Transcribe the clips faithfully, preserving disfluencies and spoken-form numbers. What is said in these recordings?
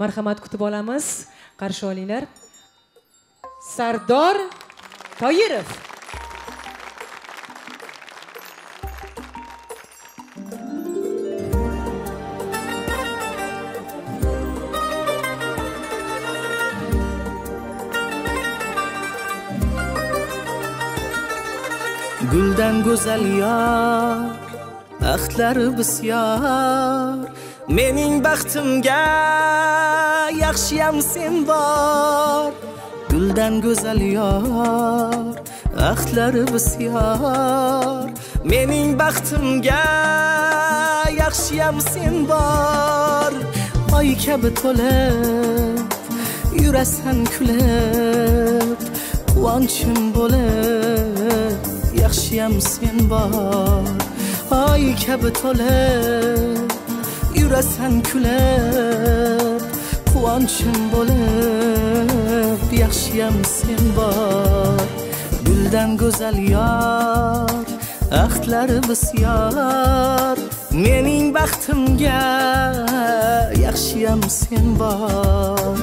Marhamat kutib olamiz. Qarshi olinglar. Sardor Toyirov. Guldan go'zal yor, axtlari bisyor, mening baxtimga yaxshiyam sen bor. Guldan go'zal yor, axtlari bisyor, mening baxtimga yaxshiyam sen bor. Oy kabi to'lib, yurasan kulib, quvonchim bo'lib, yaxshiyam sen bor. Oy kabi to'lib, yurasan kulib, quvonchim bo'lib, yaxshiyam sen bor. Guldan go'zal yor, axtlari bisyor, mening baxtimga yaxshiyam sen bor.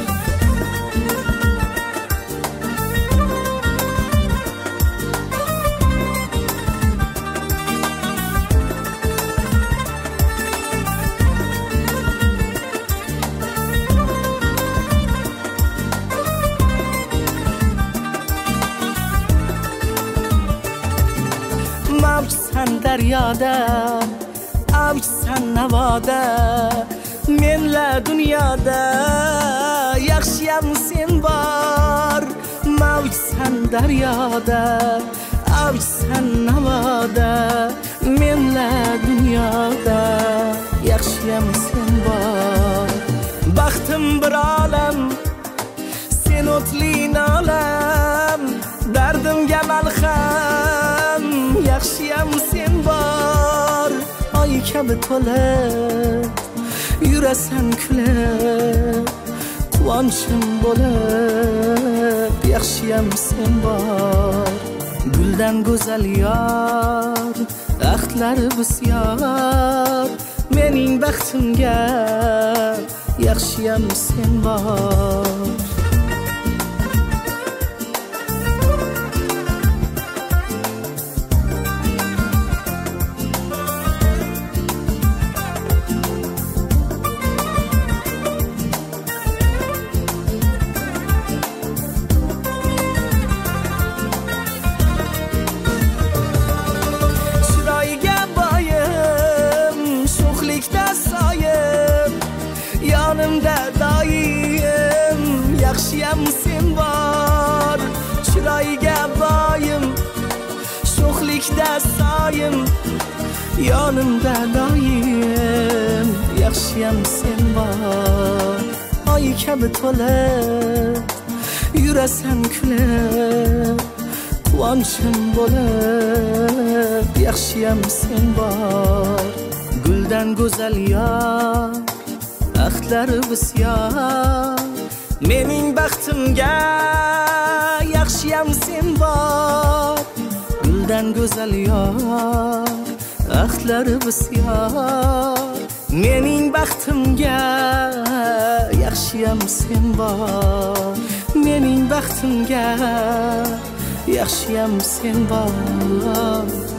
Mavjsan daryoda, avjsan navoda, menla dunyoda yaxshiyam sen bor. Mavjsan daryoda, avjsan navoda, menla dunyoda yaxshiyam sen bor. Baxtim bir olam, sen o'tli nolam, dardimga malham, yaxshiyam sen bor. Oy kabi to'lib, yurasan kulib, quvonchim bo'lib, yaxshiyam sen bor. Guldan go'zal yor, axtlari bisyor, mening baxtimga yaxshiyam sen bor. Yonimda doim yaxshiyam sen bor. Chiroyiga boyim, sho'xlikda soyim, yonimda doim yaxshiyam sen bor. Oy kabi to'lib, yurasan kulib, quvonchim bo'lib, yaxshiyam sen bor. Guldan go'zal yor, axtlari bisyor, mening baxtimga yaxshiyam sen bor. Guldan go'zal yor, axtlari bisyor, mening baxtimga yaxshiyam sen bor. Mening baxtimga yaxshiyam sen bor.